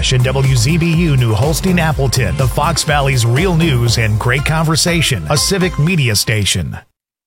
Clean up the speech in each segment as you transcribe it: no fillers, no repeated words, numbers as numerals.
Nash and WZBU New Holstein Appleton, the Fox Valley's real news and great conversation, a civic media station.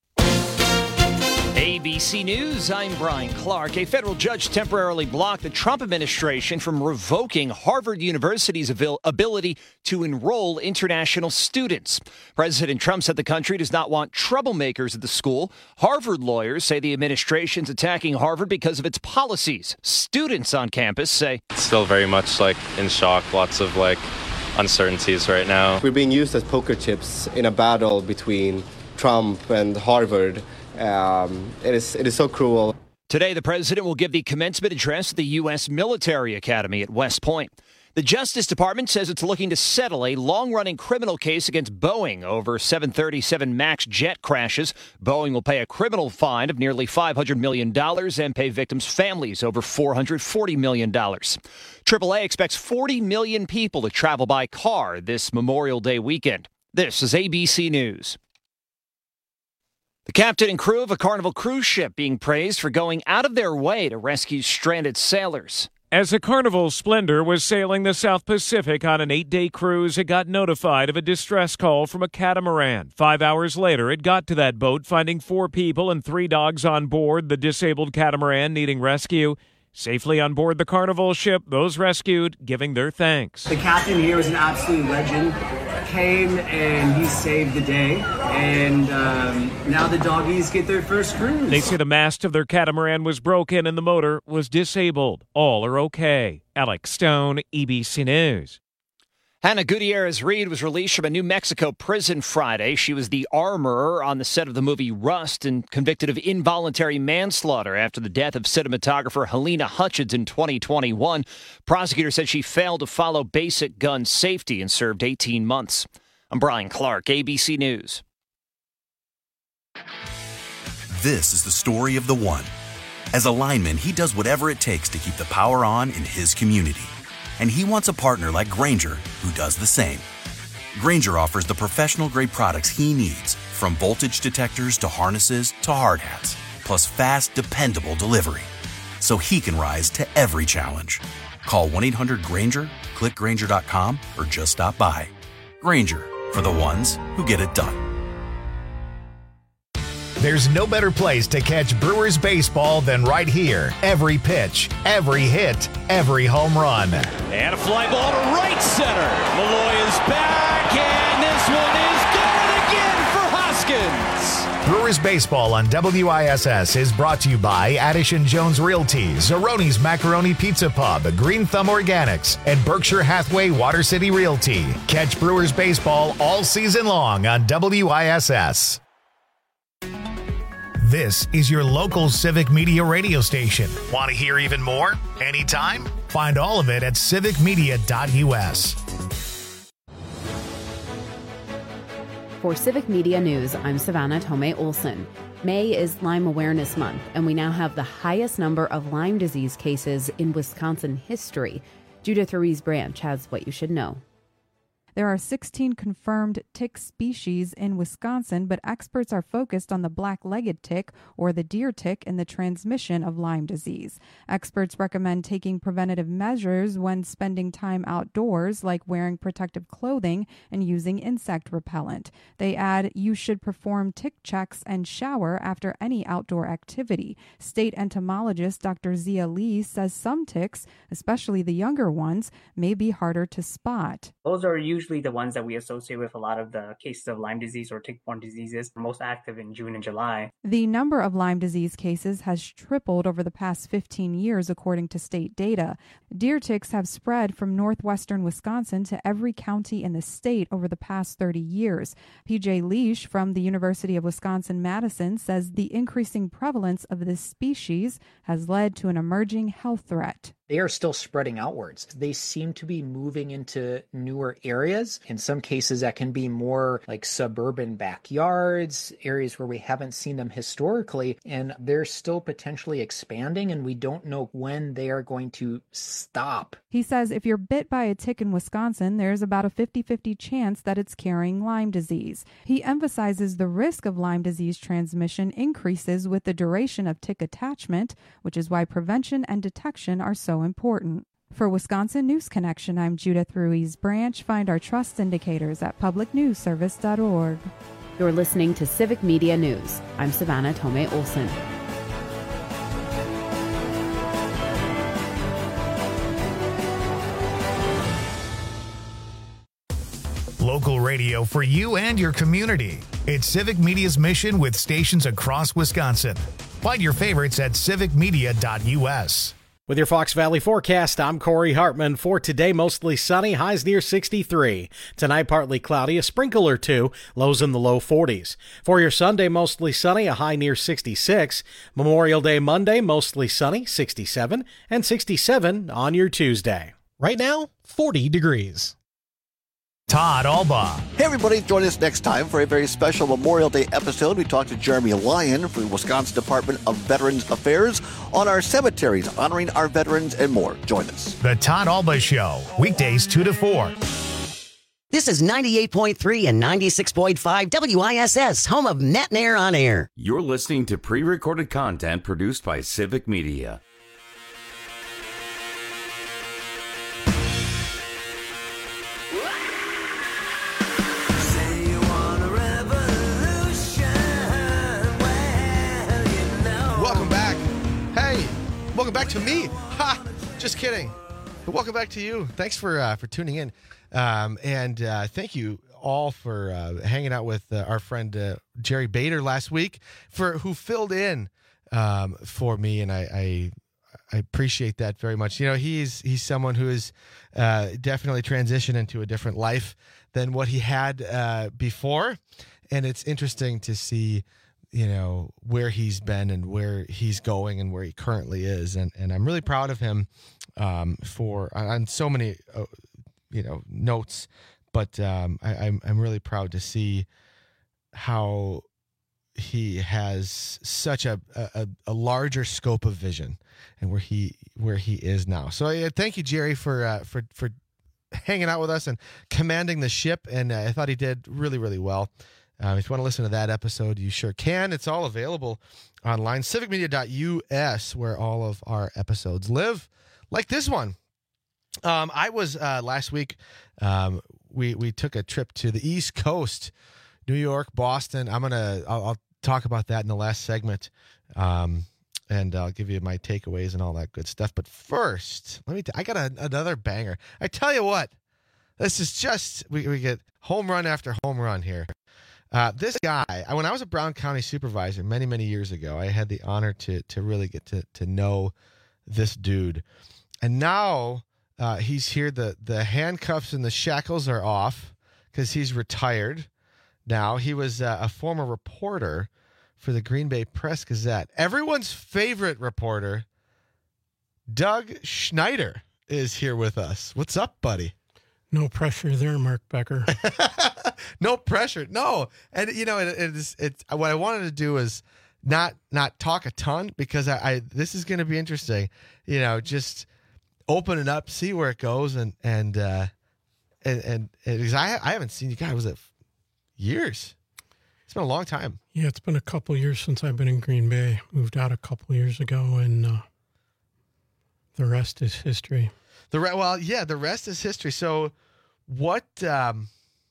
ABC News, I'm Brian Clark. A federal judge temporarily blocked the Trump administration from revoking Harvard University's ability to enroll international students. President Trump said the country does not want troublemakers at the school. Harvard lawyers say the administration's attacking Harvard because of its policies. Students on campus say it's still very much in shock, lots of uncertainties right now. We're being used as poker chips in a battle between Trump and Harvard. It is so cruel. Today, the president will give the commencement address at the U.S. Military Academy at West Point. The Justice Department says it's looking to settle a long-running criminal case against Boeing over 737 MAX jet crashes. Boeing will pay a criminal fine of nearly $500 million and pay victims' families over $440 million. AAA expects 40 million people to travel by car this Memorial Day weekend. This is ABC News. The captain and crew of a Carnival cruise ship being praised for going out of their way to rescue stranded sailors. As a Carnival Splendor was sailing the South Pacific on an 8-day cruise, it got notified of a distress call from a catamaran. 5 hours later, it got to that boat, finding 4 people and 3 dogs on board the disabled catamaran needing rescue. Safely on board the Carnival ship, those rescued giving their thanks. The captain here was an absolute legend. Came and he saved the day, and now the doggies get their first cruise. They say the mast of their catamaran was broken and the motor was disabled. All are okay. Alex Stone, ABC News. Hannah Gutierrez-Reed was released from a New Mexico prison Friday. She was the armorer on the set of the movie Rust and convicted of involuntary manslaughter after the death of cinematographer Helena Hutchins in 2021. Prosecutors said she failed to follow basic gun safety and served 18 months. I'm Brian Clark, ABC News. This is the story of the one. As a lineman, he does whatever it takes to keep the power on in his community. And he wants a partner like Grainger who does the same. Grainger offers the professional-grade products he needs, from voltage detectors to harnesses to hard hats, plus fast, dependable delivery, so he can rise to every challenge. Call 1-800-GRAINGER, click Grainger.com, or just stop by. Grainger, for the ones who get it done. There's no better place to catch Brewers baseball than right here. Every pitch, every hit, every home run. And a fly ball to right center. Malloy is back, and this one is good again for Hoskins. Brewers baseball on WISS is brought to you by Addison Jones Realty, Zeroni's Macaroni Pizza Pub, Green Thumb Organics, and Berkshire Hathaway Water City Realty. Catch Brewers baseball all season long on WISS. This is your local civic media radio station. Want to hear even more? Anytime? Find all of it at civicmedia.us. For Civic Media News, I'm Savannah Tomei Olson. May is Lyme Awareness Month, and we now have the highest number of Lyme disease cases in Wisconsin history. Judith Ruiz Branch has what you should know. There are 16 confirmed tick species in Wisconsin, but experts are focused on the black-legged tick or the deer tick and the transmission of Lyme disease. Experts recommend taking preventative measures when spending time outdoors, like wearing protective clothing and using insect repellent. They add you should perform tick checks and shower after any outdoor activity. State entomologist Dr. Zia Lee says some ticks, especially the younger ones, may be harder to spot. Those are usually the ones that we associate with a lot of the cases of Lyme disease or tick-borne diseases, most active in June and July. The number of Lyme disease cases has tripled over the past 15 years, according to state data. Deer ticks have spread from northwestern Wisconsin to every county in the state over the past 30 years. PJ Leish from the University of Wisconsin-Madison says the increasing prevalence of this species has led to an emerging health threat. They are still spreading outwards. They seem to be moving into newer areas. In some cases, that can be more like suburban backyards, areas where we haven't seen them historically, and they're still potentially expanding, and we don't know when they are going to stop. He says if you're bit by a tick in Wisconsin, there's about a 50-50 chance that it's carrying Lyme disease. He emphasizes the risk of Lyme disease transmission increases with the duration of tick attachment, which is why prevention and detection are so important. For Wisconsin News Connection, I'm Judith Ruiz-Branch. Find our trust indicators at publicnewsservice.org. You're listening to Civic Media News. I'm Savannah Tomei Olson. Local radio for you and your community. It's Civic Media's mission with stations across Wisconsin. Find your favorites at civicmedia.us. With your Fox Valley forecast, I'm Corey Hartman. For today, mostly sunny, highs near 63. Tonight, partly cloudy, a sprinkle or two, lows in the low 40s. For your Sunday, mostly sunny, a high near 66. Memorial Day Monday, mostly sunny, 67, and 67 on your Tuesday. Right now, 40 degrees. Todd Albaugh. Hey everybody, join us next time for a very special Memorial Day episode. We talked to Jeremy Lyon from the Wisconsin Department of Veterans Affairs on our cemeteries, honoring our veterans and more. Join us. The Todd Albaugh Show, weekdays 2 to 4. This is 98.3 and 96.5 WISS, home of Net and Air on Air. You're listening to pre-recorded content produced by Civic Media. Welcome back to me. Ha! Just kidding. Welcome back to you. Thanks for tuning in. And thank you all for hanging out with our friend Jerry Bader last week, who filled in for me, and I appreciate that very much. You know, he's someone who is definitely transitioned into a different life than what he had before, and it's interesting to see, you know, where he's been and where he's going and where he currently is. And I'm really proud of him on so many, notes, but I'm really proud to see how he has such a larger scope of vision and where he is now. So thank you, Jerry, for hanging out with us and commanding the ship. And I thought he did really, really well. If you want to listen to that episode, you sure can. It's all available online, civicmedia.us, where all of our episodes live, like this one. I was last week. We took a trip to the East Coast, New York, Boston. I'll talk about that in the last segment, and I'll give you my takeaways and all that good stuff. But first, I got another banger. I tell you what, this is just we get home run after home run here. This guy, when I was a Brown County supervisor many, many years ago, I had the honor to really get to know this dude. And now he's here. The handcuffs and the shackles are off because he's retired now. He was a former reporter for the Green Bay Press-Gazette. Everyone's favorite reporter, Doug Schneider, is here with us. What's up, buddy? No pressure there, Mark Becker. No pressure. No. And, you know, it's what I wanted to do is not talk a ton because this is going to be interesting. You know, just open it up, see where it goes. And because I haven't seen you guys, was it years? It's been a long time. Yeah, it's been a couple of years since I've been in Green Bay. Moved out a couple of years ago, and the rest is history. The rest is history. So, what did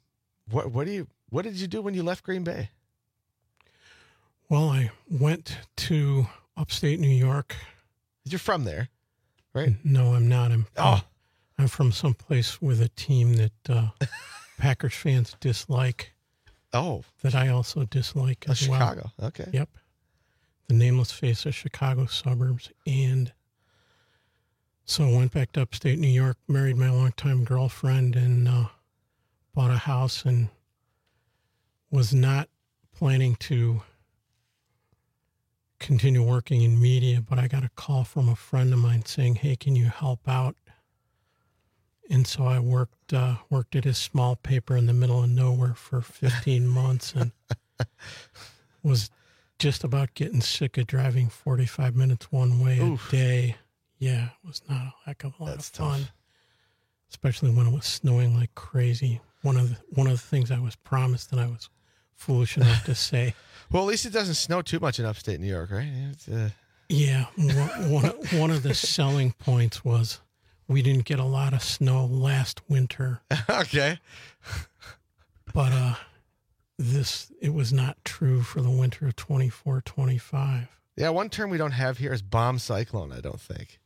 you do when you left Green Bay? Well, I went to upstate New York. You're from there, right? No, I'm not. I'm from someplace with a team that Packers fans dislike. Oh, that I also dislike as Chicago. Well. Okay. Yep. The nameless face of Chicago suburbs, and so I went back to upstate New York, married my longtime girlfriend, and bought a house, and was not planning to continue working in media, but I got a call from a friend of mine saying, "Hey, can you help out?" And so I worked at his small paper in the middle of nowhere for 15 months, and was just about getting sick of driving 45 minutes one way a day. Yeah, it was not a heck of a lot of fun, tough. Especially when it was snowing like crazy. One of the things I was promised, and I was foolish enough to say. Well, at least it doesn't snow too much in upstate New York, right? Yeah, one of the selling points was We didn't get a lot of snow last winter. Okay. But it was not true for the winter of 24-25. Yeah, one term we don't have here is bomb cyclone, I don't think.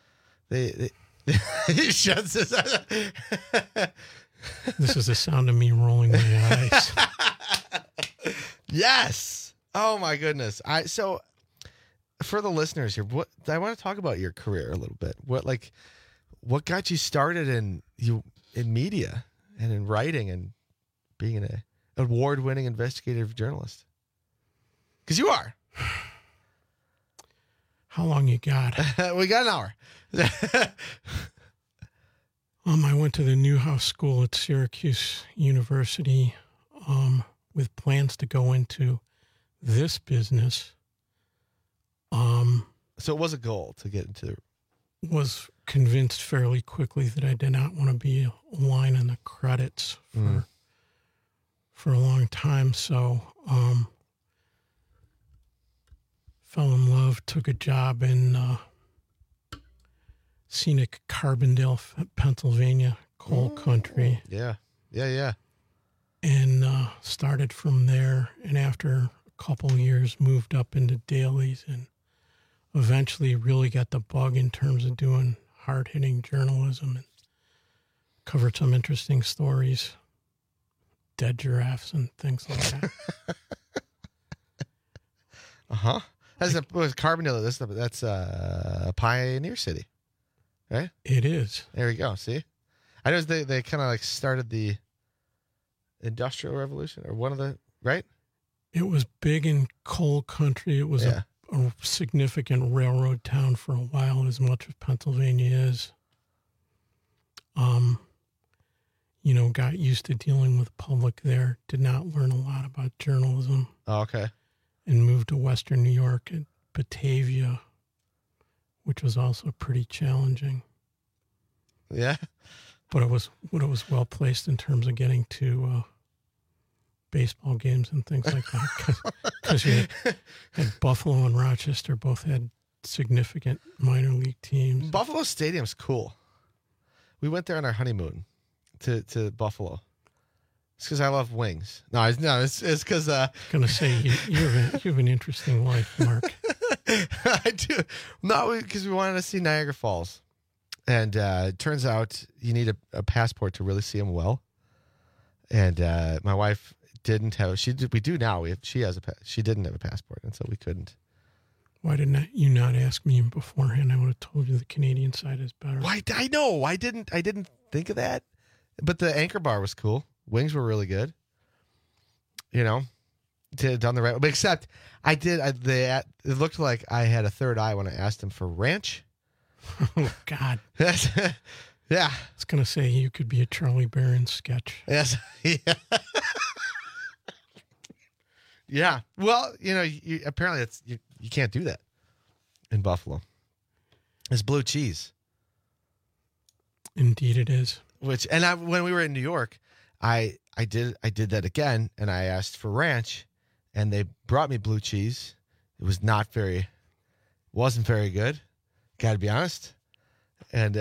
He shuts his This is the sound of me rolling my eyes. Yes. Oh my goodness. So for the listeners here, I want to talk about your career a little bit. What got you started in media and in writing and being an award-winning investigative journalist? Because you are. How long you got? We got an hour. I went to the Newhouse School at Syracuse University with plans to go into this business. So it was a goal to get into. Was convinced fairly quickly that I did not want to be a line in the credits for a long time. So fell in love, took a job in scenic Carbondale, Pennsylvania, coal country. Yeah. And started from there. And after a couple of years, moved up into dailies and eventually really got the bug in terms of doing hard-hitting journalism and covered some interesting stories, dead giraffes and things like that. Uh-huh. With Carbondale, that's a pioneer city, right? It is. There we go. See? I know they kind of like started the Industrial Revolution or one of the, right? It was big in coal country. It was a significant railroad town for a while, as much as Pennsylvania is. Got used to dealing with the public there. Did not learn a lot about journalism. Oh, okay. And moved to Western New York at Batavia, which was also pretty challenging. Yeah. But it was well placed in terms of getting to baseball games and things like that. Because you had Buffalo and Rochester both had significant minor league teams. Buffalo Stadium's cool. We went there on our honeymoon to Buffalo. It's because I love wings. No, it's because... I was going to say, you have an interesting life, Mark. I do. No, because we wanted to see Niagara Falls. And it turns out you need a passport to really see them well. And my wife didn't have... We do now. She didn't have a passport, and so we couldn't. Why didn't you not ask me beforehand? I would have told you the Canadian side is better. Why? I know. I didn't think of that. But the Anchor Bar was cool. Wings were really good. Done the right way. Except I did. It looked like I had a third eye when I asked them for ranch. Oh, God. Yeah. I was going to say you could be a Charlie Barron sketch. Yes. Yeah. Yeah. Well, apparently you can't do that in Buffalo. It's blue cheese. Indeed it is. When we were in New York, I did that again, and I asked for ranch, and they brought me blue cheese. It wasn't very good. Got to be honest. And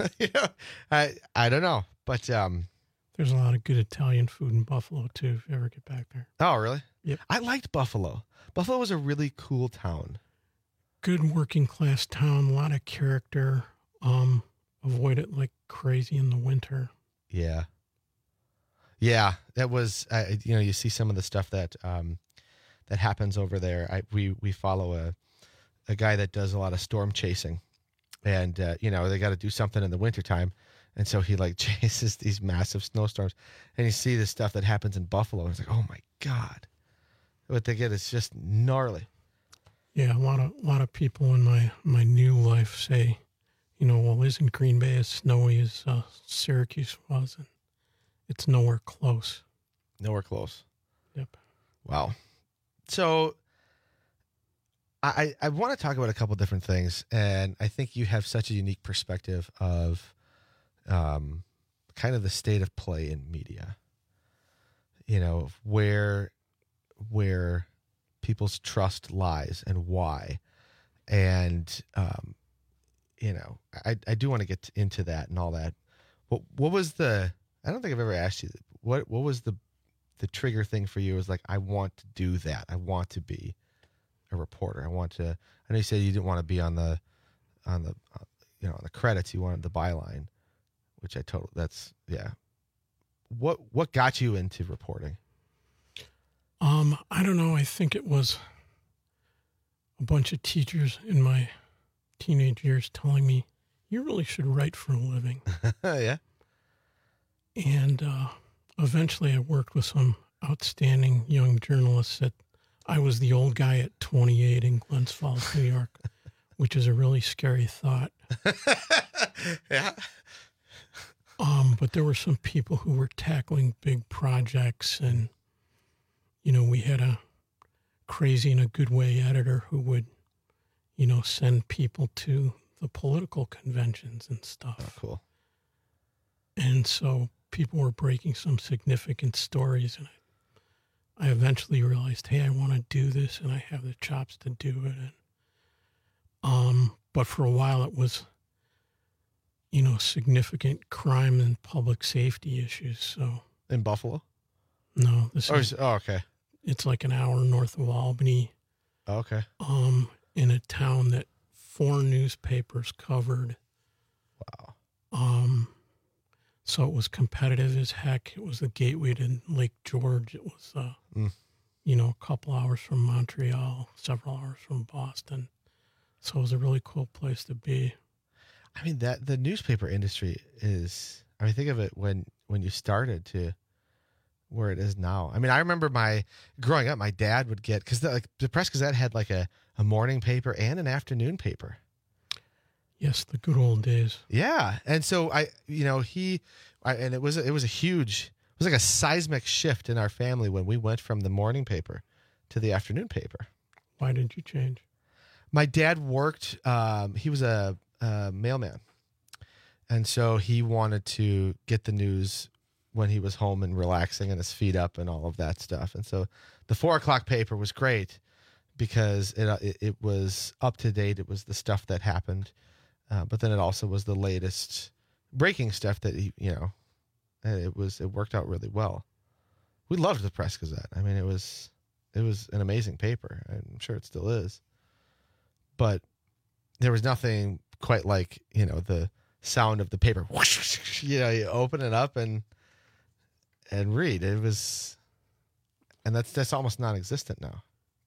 I don't know, but there's a lot of good Italian food in Buffalo too. If you ever get back there. Oh, really? Yep. I liked Buffalo. Buffalo was a really cool town. Good working class town. A lot of character. Avoid it like crazy in the winter. Yeah. Yeah, that was, you see some of the stuff that happens over there. We follow a guy that does a lot of storm chasing, and they got to do something in the wintertime, and so he chases these massive snowstorms, and you see the stuff that happens in Buffalo. It's like, oh my God, what they get is just gnarly. Yeah, a lot of people in my new life say, well, isn't Green Bay as snowy as Syracuse was? And it's nowhere close. Nowhere close. Yep. Wow. So I want to talk about a couple different things, and I think you have such a unique perspective of kind of the state of play in media. Where people's trust lies and why. And I do want to get into that and all that. What was I don't think I've ever asked you, what was the trigger thing for you? It was like, I want to do that. I want to be a reporter. I know you said you didn't want to be on the credits. You wanted the byline, which What got you into reporting? I don't know. I think it was a bunch of teachers in my teenage years telling me, you really should write for a living. Yeah. And eventually I worked with some outstanding young journalists I was the old guy at 28 in Glens Falls, New York, which is a really scary thought. Yeah. But there were some people who were tackling big projects, and, we had a crazy in a good way editor who would, send people to the political conventions and stuff. Oh, cool. And so people were breaking some significant stories, and I eventually realized, hey, I want to do this, and I have the chops to do it. And, but for a while it was, significant crime and public safety issues. So in Buffalo? No, okay. It's like an hour north of Albany. Oh, okay. In a town that 4 newspapers covered. Wow. So it was competitive as heck. It was the gateway to Lake George. It was, a couple hours from Montreal, several hours from Boston. So it was a really cool place to be. I mean, the newspaper industry is, think of it when you started to where it is now. I mean, I remember growing up, my dad would get, because the Press-Gazette had like a morning paper and an afternoon paper. Yes, the good old days. Yeah. And so and it was like a seismic shift in our family when we went from the morning paper to the afternoon paper. Why did you change? My dad worked, he was a mailman. And so he wanted to get the news when he was home and relaxing and his feet up and all of that stuff. And so the 4:00 paper was great because it was up to date. It was the stuff that happened. But then it also was the latest breaking stuff that, it worked out really well. We loved the Press-Gazette. I mean, it was an amazing paper. I'm sure it still is. But there was nothing quite like, the sound of the paper. You open it up and read. It was, and that's almost non-existent now.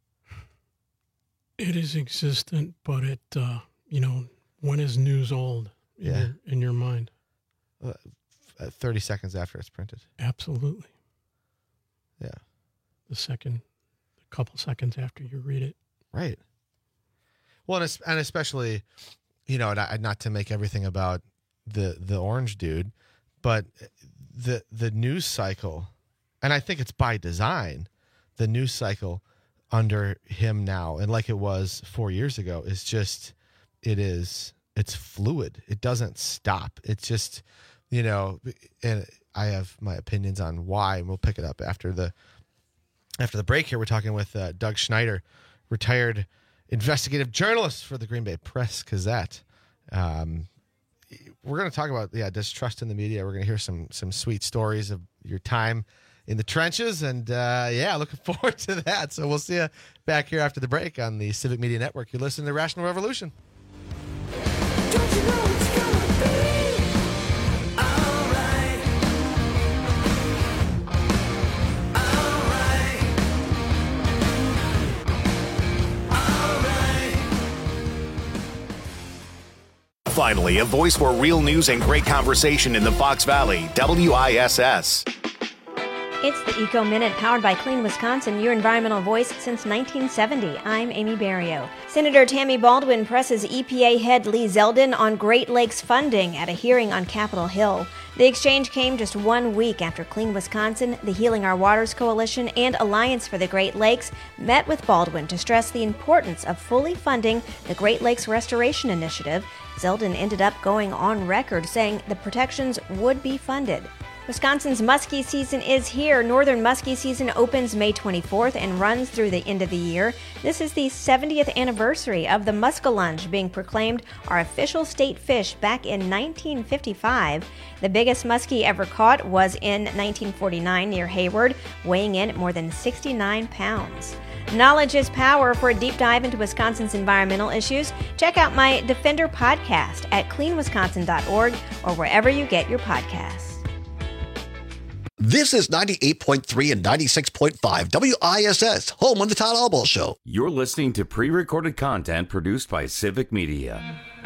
It is existent, but it, when is news old in your mind? 30 seconds after it's printed. Absolutely. Yeah. A couple seconds after you read it. Right. Well, and especially, not to make everything about the orange dude, but the news cycle, and I think it's by design, the news cycle under him now, and like it was 4 years ago, is just, it's fluid. It doesn't stop. It's just, and I have my opinions on why, and we'll pick it up after the break here. We're talking with Doug Schneider, retired investigative journalist for the Green Bay Press-Gazette. We're going to talk about distrust in the media. We're going to hear some sweet stories of your time in the trenches, and looking forward to that. So we'll see you back here after the break on the Civic Media Network. You're listening to Rational Revolution. Don't you know it's gonna be alright? Finally, a voice for real news and great conversation in the Fox Valley, WISS. It's the Eco Minute, powered by Clean Wisconsin, your environmental voice since 1970. I'm Amy Barrio. Senator Tammy Baldwin presses EPA head Lee Zeldin on Great Lakes funding at a hearing on Capitol Hill. The exchange came just 1 week after Clean Wisconsin, the Healing Our Waters Coalition, and Alliance for the Great Lakes met with Baldwin to stress the importance of fully funding the Great Lakes Restoration Initiative. Zeldin ended up going on record saying the protections would be funded. Wisconsin's muskie season is here. Northern muskie season opens May 24th and runs through the end of the year. This is the 70th anniversary of the muskellunge being proclaimed our official state fish back in 1955. The biggest muskie ever caught was in 1949 near Hayward, weighing in at more than 69 pounds. Knowledge is power. For a deep dive into Wisconsin's environmental issues, check out my Defender podcast at cleanwisconsin.org or wherever you get your podcasts. This is 98.3 and 96.5 WISS, home of the Todd Albaugh Show. You're listening to pre-recorded content produced by Civic Media.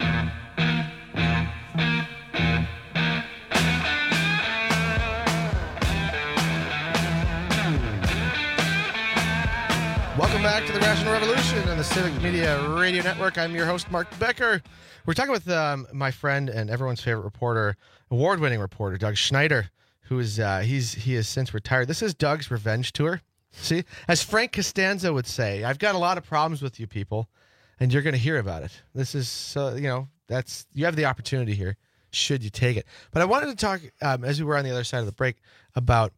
Welcome back to the Rational Revolution on the Civic Media Radio Network. I'm your host, Mark Becker. We're talking with my friend and everyone's favorite reporter, award-winning reporter, Doug Schneider, who is he has since retired. This is Doug's revenge tour. See, as Frank Costanza would say, I've got a lot of problems with you people, and you're going to hear about it. This is that's you have the opportunity here, should you take it. But I wanted to talk as we were on the other side of the break about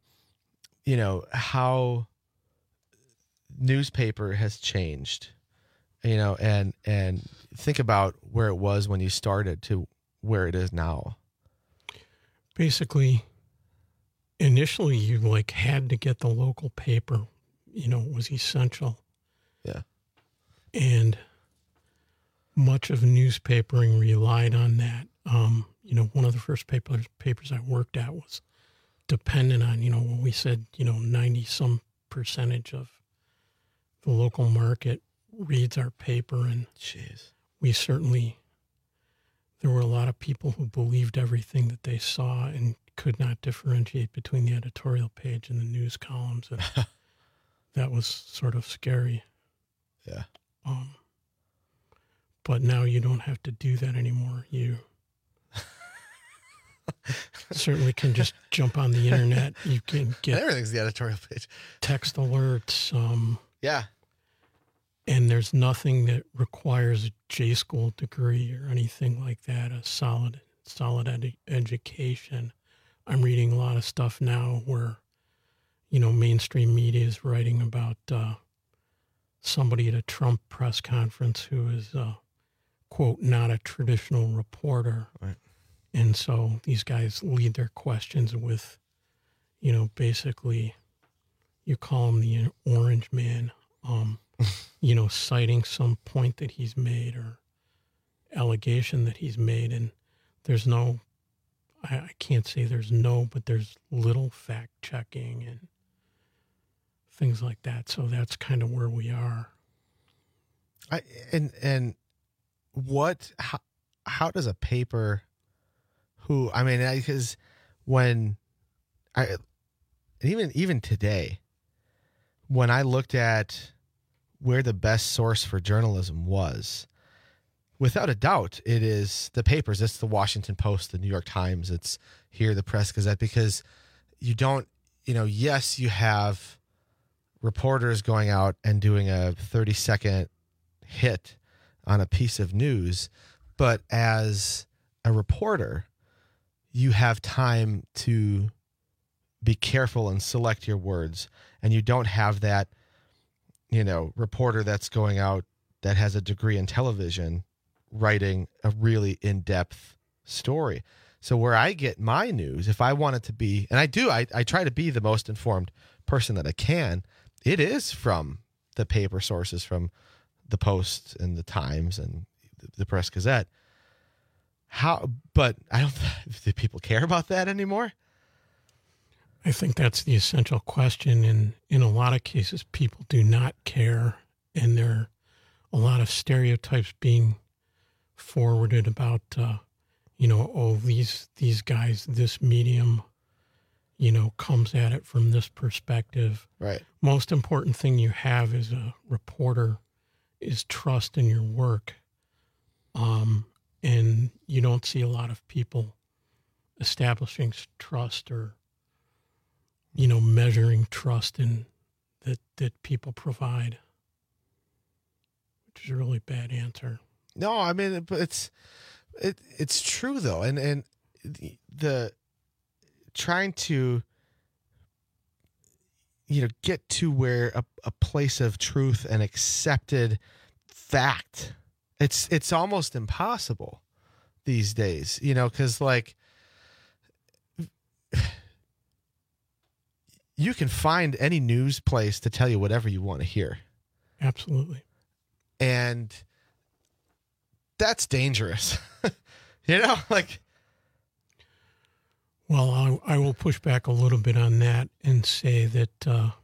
how newspaper has changed, and think about where it was when you started to where it is now. Basically, initially you had to get the local paper, it was essential. Yeah. And much of newspapering relied on that. One of the first papers I worked at was dependent on, when we said, 90 some percentage of the local market reads our paper. And there were a lot of people who believed everything that they saw and could not differentiate between the editorial page and the news columns. And that was sort of scary. Yeah. But now you don't have to do that anymore. You certainly can just jump on the internet. You can get everything's the editorial page. Text alerts. Yeah. And there's nothing that requires a J-school degree or anything like that, a solid education. I'm reading a lot of stuff now where, mainstream media is writing about somebody at a Trump press conference who is, quote, not a traditional reporter. Right. And so these guys lead their questions with, basically, you call him the orange man, citing some point that he's made or allegation that he's made. And there's no, I can't say there's no, but there's little fact checking and things like that. So that's kind of where we are. How does a paper because even today, when I looked at where the best source for journalism was, without a doubt, it is the papers. It's the Washington Post, the New York Times. It's here, the Press Gazette, because you don't, yes, you have reporters going out and doing a 30-second hit on a piece of news, but as a reporter, you have time to be careful and select your words, and you don't have that, reporter that's going out that has a degree in television writing a really in-depth story. So where I get my news, if I want it to be, and I do, I try to be the most informed person that I can, it is from the paper sources, from the Post and the Times and the Press Gazette. But do people care about that anymore? I think that's the essential question. And in a lot of cases, people do not care. And there are a lot of stereotypes being forwarded about, these guys, this medium, comes at it from this perspective. Right. Most important thing you have as a reporter is trust in your work. And you don't see a lot of people establishing trust or, measuring trust in that people provide, which is a really bad answer. No, I mean, it's true though. And the trying to, get to where a place of truth and accepted fact. It's almost impossible these days, because like you can find any news place to tell you whatever you want to hear. Absolutely. And that's dangerous. Well, I will push back a little bit on that and say that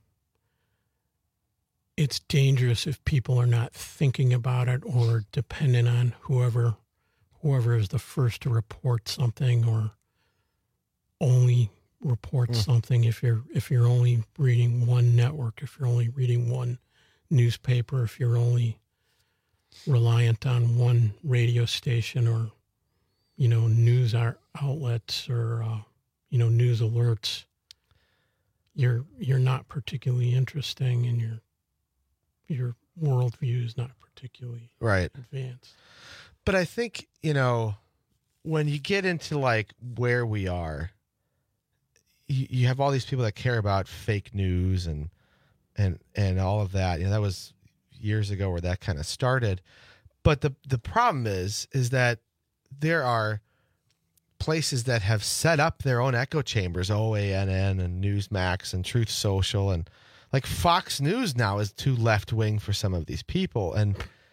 it's dangerous if people are not thinking about it or dependent on whoever is the first to report something or only report something. If you're only reading one network, if you're only reading one newspaper, if you're only reliant on one radio station or news outlets or news alerts, you're not particularly interesting, and your worldview is not particularly advanced. But I think when you get into like where we are, you have all these people that care about fake news and all of that. That was years ago where that kind of started. But the problem is that there are places that have set up their own echo chambers, OANN and Newsmax and Truth Social, and like Fox News now is too left wing for some of these people, and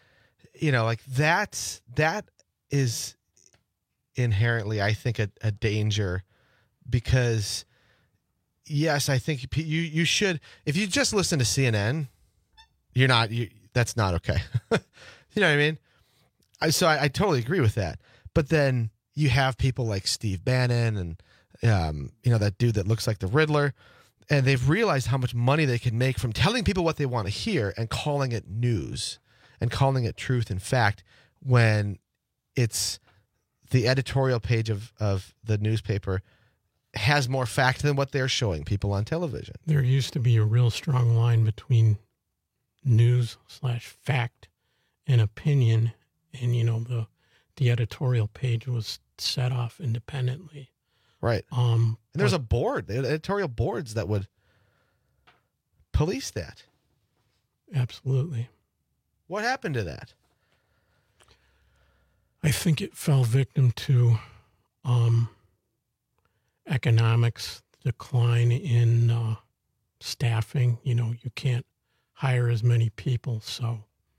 that is inherently, I think, a danger, because yes, I think you should, if you just listen to CNN, that's not okay. You know what I mean? So I totally agree with that. But then you have people like Steve Bannon and, that dude that looks like the Riddler, and they've realized how much money they can make from telling people what they want to hear and calling it news and calling it truth and fact, when it's the editorial page of the newspaper has more fact than what they're showing people on television. There used to be a real strong line between news/fact and opinion, and the editorial page was set off independently. Right. And there's a board, editorial boards that would police that. Absolutely. What happened to that? I think it fell victim to economics, decline in staffing. You can't hire as many people, so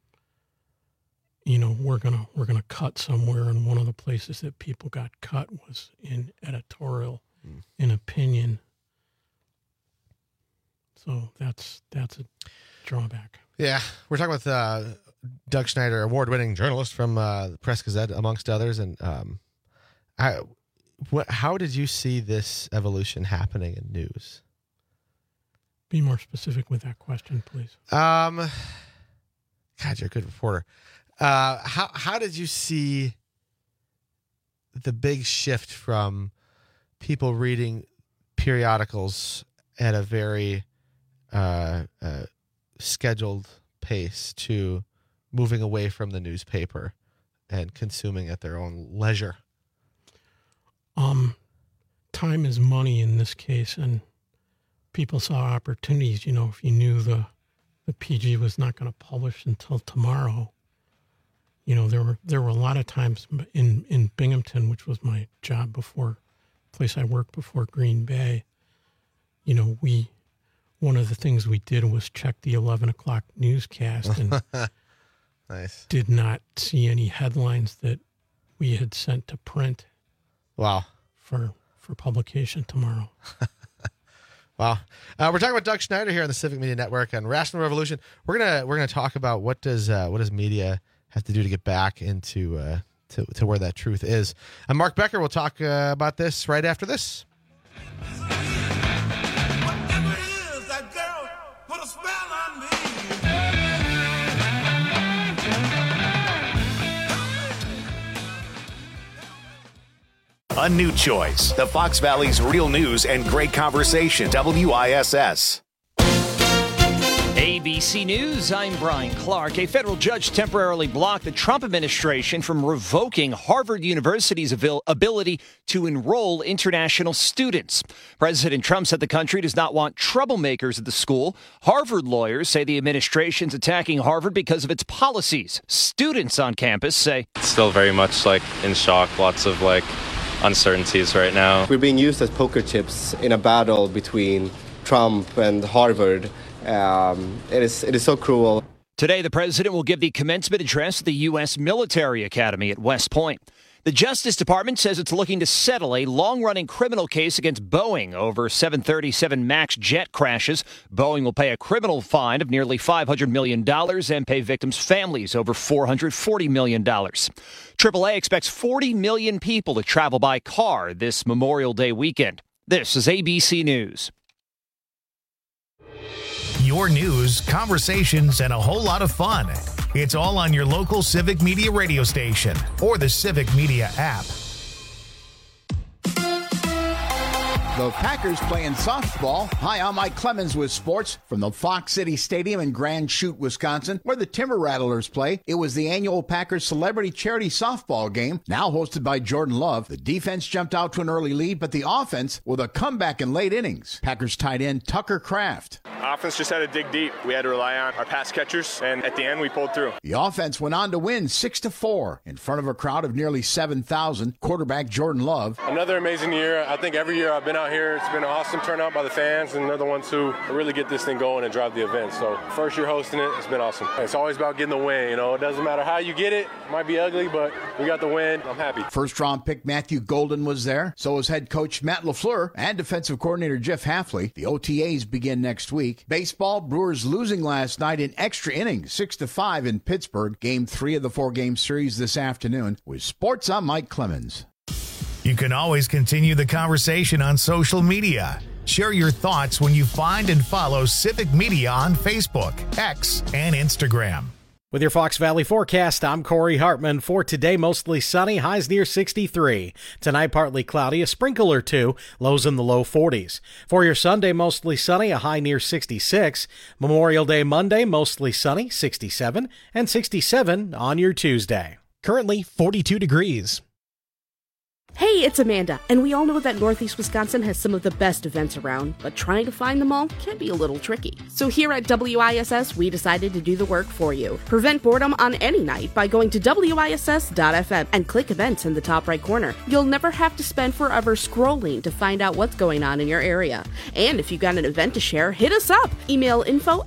we're gonna cut somewhere, and one of the places that people got cut was in editorial, in opinion. So that's a drawback. Yeah, we're talking with Doug Schneider, award-winning journalist from the Press Gazette, amongst others. And how did you see this evolution happening in news? Be more specific with that question, please. God, you're a good reporter. How did you see the big shift from people reading periodicals at a very scheduled pace to moving away from the newspaper and consuming at their own leisure? Time is money in this case, and people saw opportunities. If you knew the PG was not going to publish until tomorrow, there were a lot of times in Binghamton, which was my job before, place I worked before Green Bay. One of the things we did was check the 11 o'clock newscast and nice. Did not see any headlines that we had sent to print. Wow. For publication tomorrow. Wow. We're talking about Doug Schneider here on the Civic Media Network on Rational Revolution. We're gonna talk about what does media have to do to get back into to where that truth is. And Mark Becker will talk about this right after this. A new choice. The Fox Valley's real news and great conversation. WISS. ABC News, I'm Brian Clark. A federal judge temporarily blocked the Trump administration from revoking Harvard University's ability to enroll international students. President Trump said the country does not want troublemakers at the school. Harvard lawyers say the administration's attacking Harvard because of its policies. Students on campus say It's still very much in shock. Lots of uncertainties right now. We're being used as poker chips in a battle between Trump and Harvard. It is so cruel. Today, the president will give the commencement address at the U.S. Military Academy at West Point. The Justice Department says it's looking to settle a long-running criminal case against Boeing over 737 MAX jet crashes. Boeing will pay a criminal fine of nearly $500 million and pay victims' families over $440 million. AAA expects 40 million people to travel by car this Memorial Day weekend. This is ABC News. Your news, conversations, and a whole lot of fun. It's all on your local Civic Media radio station or the Civic Media app. The Packers playing softball. Hi, I'm Mike Clemens with sports from the Fox City Stadium in Grand Chute, Wisconsin, where the Timber Rattlers play. It was the annual Packers Celebrity Charity Softball game, now hosted by Jordan Love. The defense jumped out to an early lead, but the offense with a comeback in late innings. Packers tight end Tucker Kraft. Offense just had to dig deep. We had to rely on our pass catchers, and at the end, we pulled through. The offense went on to win 6-4 in front of a crowd of nearly 7,000. Quarterback Jordan Love. Another amazing year. I think every year I've been out here, it's been an awesome turnout by the fans, and they're the ones who really get this thing going and drive the event. So first year hosting it, it's been awesome. It's always about getting the win. You know, it doesn't matter how you get it. It might be ugly, but we got the win. I'm happy. First-round pick Matthew Golden was there. So was head coach Matt LaFleur and defensive coordinator Jeff Hafley. The OTAs begin next week. Baseball, Brewers losing last night in extra innings, 6-5 in Pittsburgh. Game 3 of the 4-game series this afternoon. With sports, I'm Mike Clemens. You can always continue the conversation on social media. Share your thoughts when you find and follow Civic Media on Facebook, X, and Instagram. With your Fox Valley forecast, I'm Corey Hartman. For today, mostly sunny, highs near 63. Tonight, partly cloudy, a sprinkle or two, lows in the low 40s. For your Sunday, mostly sunny, a high near 66. Memorial Day Monday, mostly sunny, 67, and 67 on your Tuesday. Currently 42 degrees. Hey, it's Amanda, and we all know that Northeast Wisconsin has some of the best events around, but trying to find them all can be a little tricky. So here at WISS, we decided to do the work for you. Prevent boredom on any night by going to WISS.FM and click events in the top right corner. You'll never have to spend forever scrolling to find out what's going on in your area. And if you've got an event to share, hit us up. Email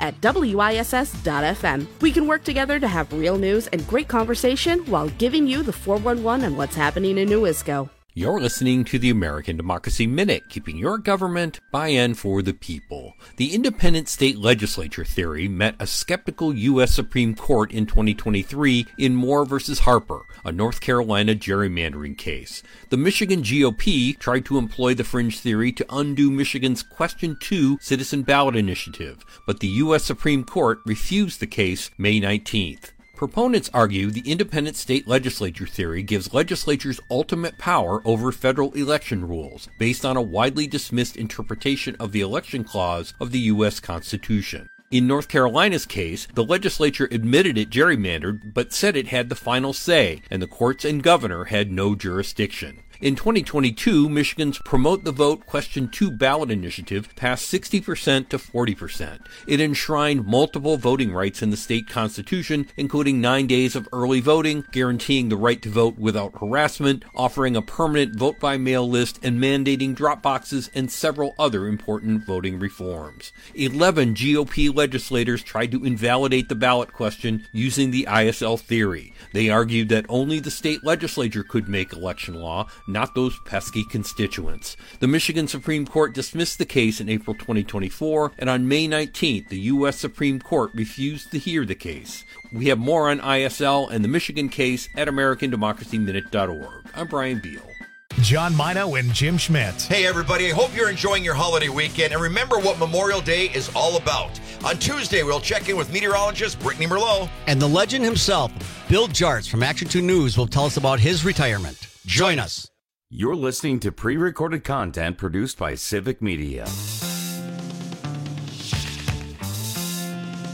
info@WISS.FM. We can work together to have real news and great conversation while giving you the 411 on what's happening in Newisco. You're listening to the American Democracy Minute, keeping your government by and for the people. The independent state legislature theory met a skeptical U.S. Supreme Court in 2023 in Moore v. Harper, a North Carolina gerrymandering case. The Michigan GOP tried to employ the fringe theory to undo Michigan's Question 2 citizen ballot initiative, but the U.S. Supreme Court refused the case May 19th. Proponents argue the independent state legislature theory gives legislatures ultimate power over federal election rules, based on a widely dismissed interpretation of the election clause of the U.S. Constitution. In North Carolina's case, the legislature admitted it gerrymandered, but said it had the final say, and the courts and governor had no jurisdiction. In 2022, Michigan's Promote the Vote Question 2 ballot initiative passed 60% to 40%. It enshrined multiple voting rights in the state constitution, including 9 days of early voting, guaranteeing the right to vote without harassment, offering a permanent vote-by-mail list, and mandating drop boxes and several other important voting reforms. 11 GOP legislators tried to invalidate the ballot question using the ISL theory. They argued that only the state legislature could make election law, not those pesky constituents. The Michigan Supreme Court dismissed the case in April 2024, and on May 19th, the U.S. Supreme Court refused to hear the case. We have more on ISL and the Michigan case at AmericanDemocracyMinute.org. I'm Brian Beal. John Mino and Jim Schmidt. Hey, everybody. I hope you're enjoying your holiday weekend. And remember what Memorial Day is all about. On Tuesday, we'll check in with meteorologist Brittany Merlot. And the legend himself, Bill Jarts from Action 2 News, will tell us about his retirement. Join us. You're listening to pre-recorded content produced by Civic Media.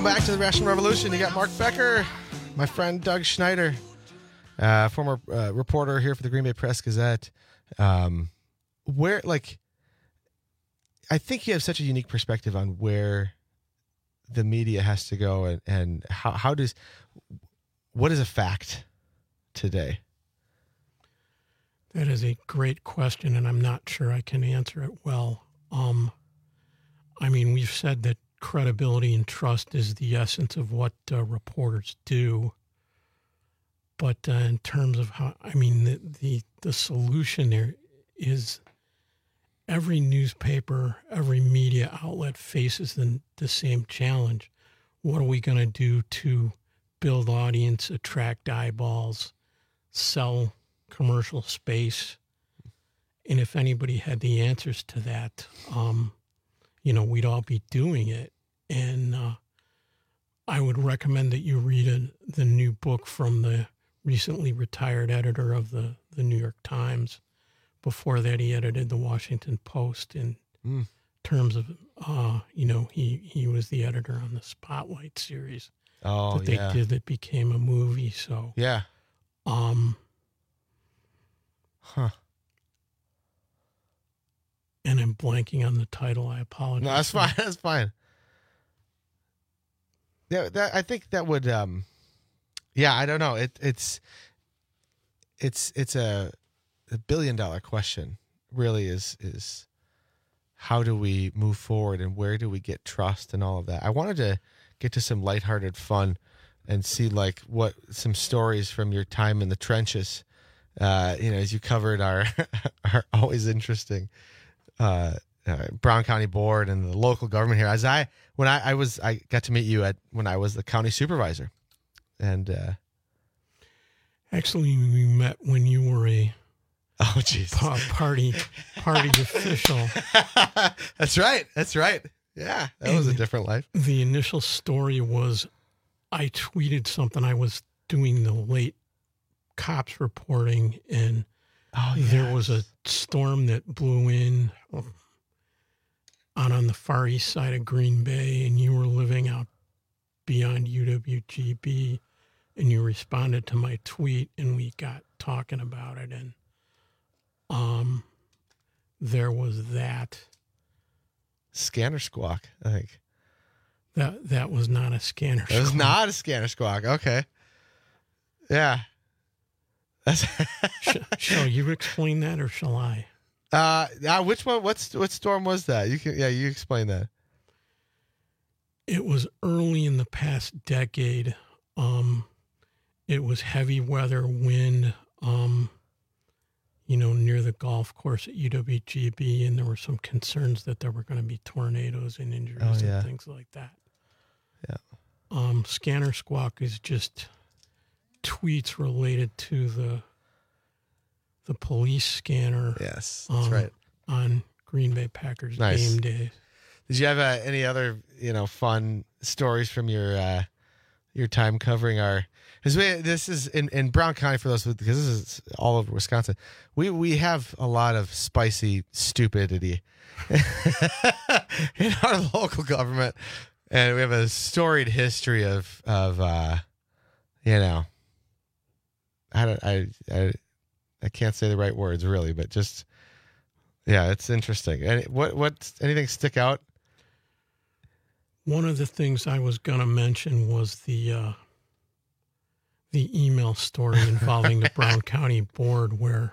Welcome back to the Russian Revolution. You got Mark Becker, my friend Doug Schneider, former reporter here for the Green Bay Press Gazette. I think you have such a unique perspective on where the media has to go and what is a fact today? That is a great question, and I'm not sure I can answer it well. We've said that credibility and trust is the essence of what reporters do. But in terms of the solution there is every newspaper, every media outlet faces the same challenge. What are we going to do to build audience, attract eyeballs, sell commercial space? And if anybody had the answers to that, we'd all be doing it. And I would recommend that you read the new book from the recently retired editor of the New York Times. Before that, he edited the Washington Post in terms of, he was the editor on the Spotlight series that they did that became a movie. So, yeah. And I'm blanking on the title. I apologize. No, that's fine. That's fine. Yeah, I think that would. I don't know. It's a $1 billion question. Really is how do we move forward and where do we get trust and all of that. I wanted to get to some lighthearted fun and see what some stories from your time in the trenches. As you covered our always interesting Brown County Board and the local government here. I got to meet you when I was the county supervisor, and actually we met when you were a party official. That's right. Yeah, that was a different life. The initial story was I tweeted something. I was doing the late cops reporting, and there was a storm that blew in on the far east side of Green Bay, and you were living out beyond UWGB, and you responded to my tweet, and we got talking about it, and there was that scanner squawk. I think that was not a scanner. It was not a scanner squawk. Okay, yeah. Shall you explain that, or shall I? Which one? What storm was that? You explain that. It was early in the past decade. It was heavy weather, wind, near the golf course at UWGB, and there were some concerns that there were going to be tornadoes and injuries and things like that. Yeah. Scanner squawk is just tweets related to the police scanner. Yes, that's right. On Green Bay Packers game day. Did you have any other fun stories from your time covering our? Because this is in Brown County for those, because this is all over Wisconsin. We have a lot of spicy stupidity in our local government, and we have a storied history of I can't say the right words really, but just it's interesting. And what anything stick out? One of the things I was going to mention was the email story involving the Brown County Board, where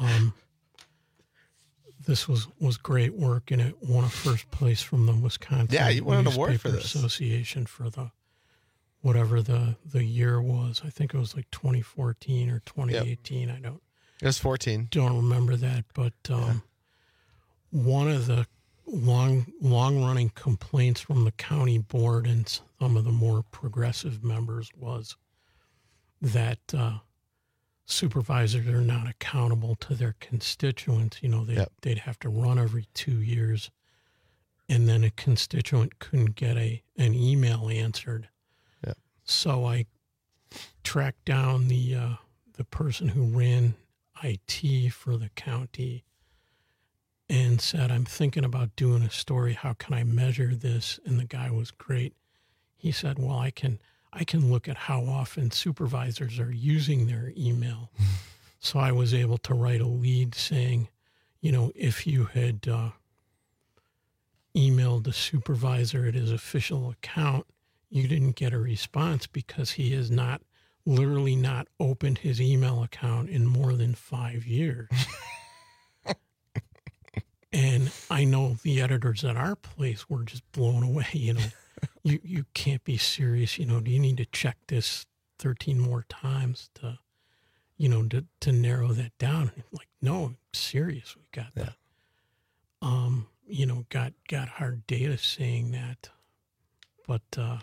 this was great work, and it won a first place from the Wisconsin you won an award for this Association for the whatever the year was. I think it was like 2014 or 2018. Yep. It was 14. Don't remember that, but one of the long running complaints from the county board and some of the more progressive members was that supervisors are not accountable to their constituents. They'd have to run every 2 years, and then a constituent couldn't get an email answered. Yep. So I tracked down the person who ran IT for the county and said, I'm thinking about doing a story. How can I measure this? And the guy was great. he said, well, I can look at how often supervisors are using their email. So I was able to write a lead saying, if you had emailed the supervisor at his official account, you didn't get a response because he has literally not opened his email account in more than 5 years. And I know the editors at our place were just blown away. You can't be serious. Do you need to check this 13 more times to narrow that down? Like, no, serious. We got that. Got hard data saying that, but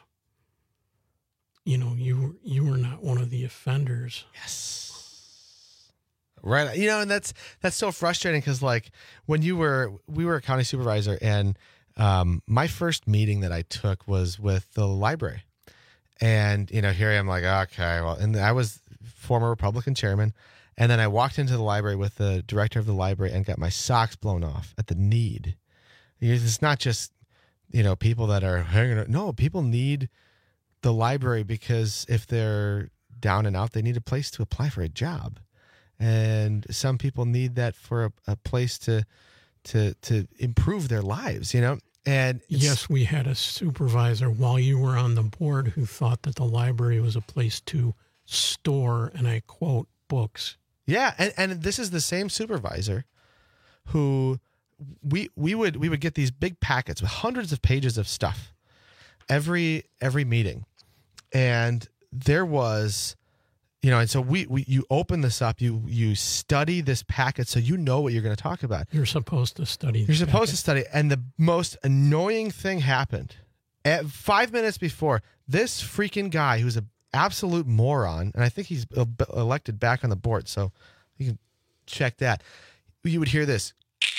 you were not one of the offenders. Yes. Right. And that's so frustrating because like when we were a county supervisor, and my first meeting that I took was with the library, and here I am like, okay, well, and I was former Republican chairman, and then I walked into the library with the director of the library and got my socks blown off at the need. It's not just people that are hanging out. No, people need the library because if they're down and out, they need a place to apply for a job. And some people need that for a place to improve their lives, And yes, we had a supervisor while you were on the board who thought that the library was a place to store, and I quote, books. Yeah, and this is the same supervisor who we would get these big packets with hundreds of pages of stuff every meeting, and there was. And so you open this up, you study this packet so you know what you're going to talk about. You're supposed to study. You're supposed to study. And the most annoying thing happened. At 5 minutes before, this freaking guy who's an absolute moron, and I think he's elected back on the board, so you can check that. You would hear this.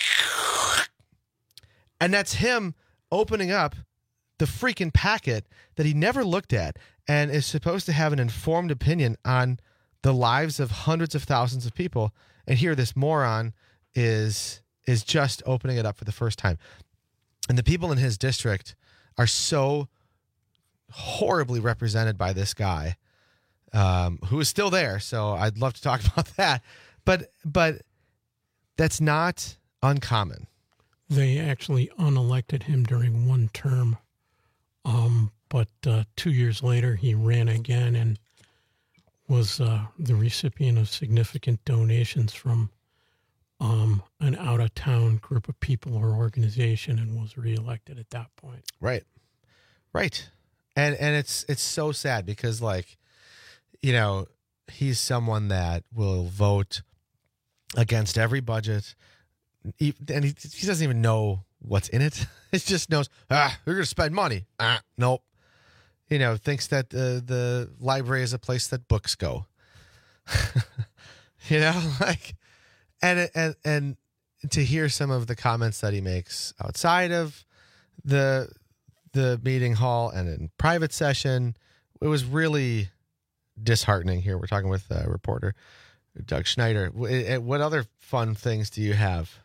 And that's him opening up the freaking packet that he never looked at and is supposed to have an informed opinion on the lives of hundreds of thousands of people. And here this moron is just opening it up for the first time. And the people in his district are so horribly represented by this guy who is still there. So I'd love to talk about that. But that's not uncommon. They actually unelected him during one term. But 2 years later, he ran again and was the recipient of significant donations from an out-of-town group of people or organization, and was reelected at that point. Right. And it's so sad because, like, he's someone that will vote against every budget, and he doesn't even know what's in it. It just knows, we're going to spend money. Nope. Thinks that the library is a place that books go. And to hear some of the comments that he makes outside of the meeting hall and in private session, it was really disheartening. Here we're talking with reporter Doug Schneider. What other fun things do you have?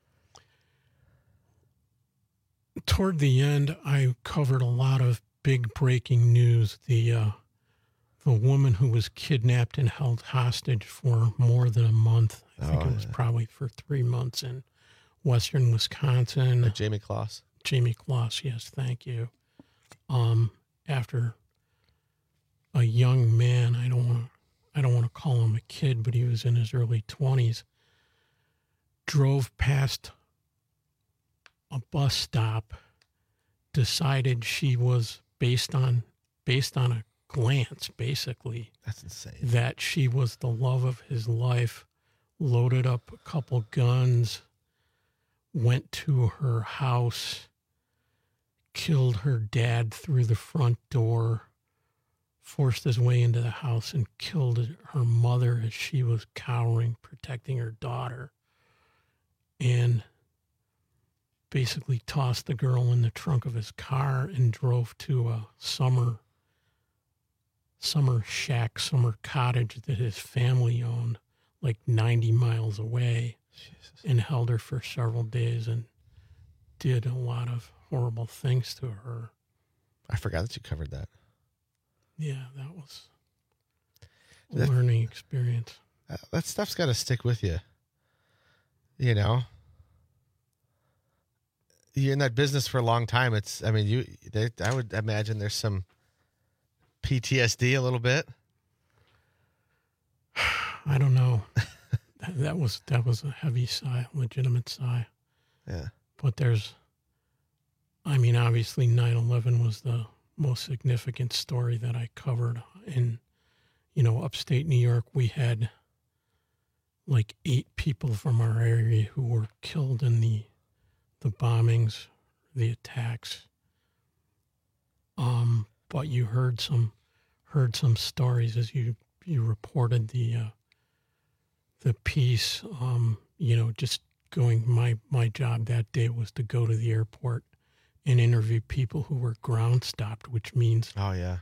Toward the end, I covered a lot of big breaking news. The woman who was kidnapped and held hostage for more than a month. I think it was probably for 3 months in western Wisconsin. Jamie Kloss. Jamie Kloss, yes, thank you. After a young man, I don't want to call him a kid, but he was in his early 20s, drove past a bus stop, decided she was based on a glance, basically. That's insane. That she was the love of his life, loaded up a couple guns, went to her house, killed her dad through the front door, forced his way into the house and killed her mother as she was cowering, protecting her daughter, and basically tossed the girl in the trunk of his car and drove to a summer shack, summer cottage that his family owned, like 90 miles away. Jesus. And held her for several days and did a lot of horrible things to her. I forgot that you covered that. Yeah, that was a learning experience. That stuff's got to stick with you. You know, you're in that business for a long time. I would imagine there's some PTSD a little bit. I don't know. that was a heavy sigh, legitimate sigh. Yeah. But obviously 9/11 was the most significant story that I covered in, upstate New York. We had like 8 people from our area who were killed in the bombings, the attacks. But you heard some stories as you reported the piece. Just going. My job that day was to go to the airport and interview people who were ground stopped, which means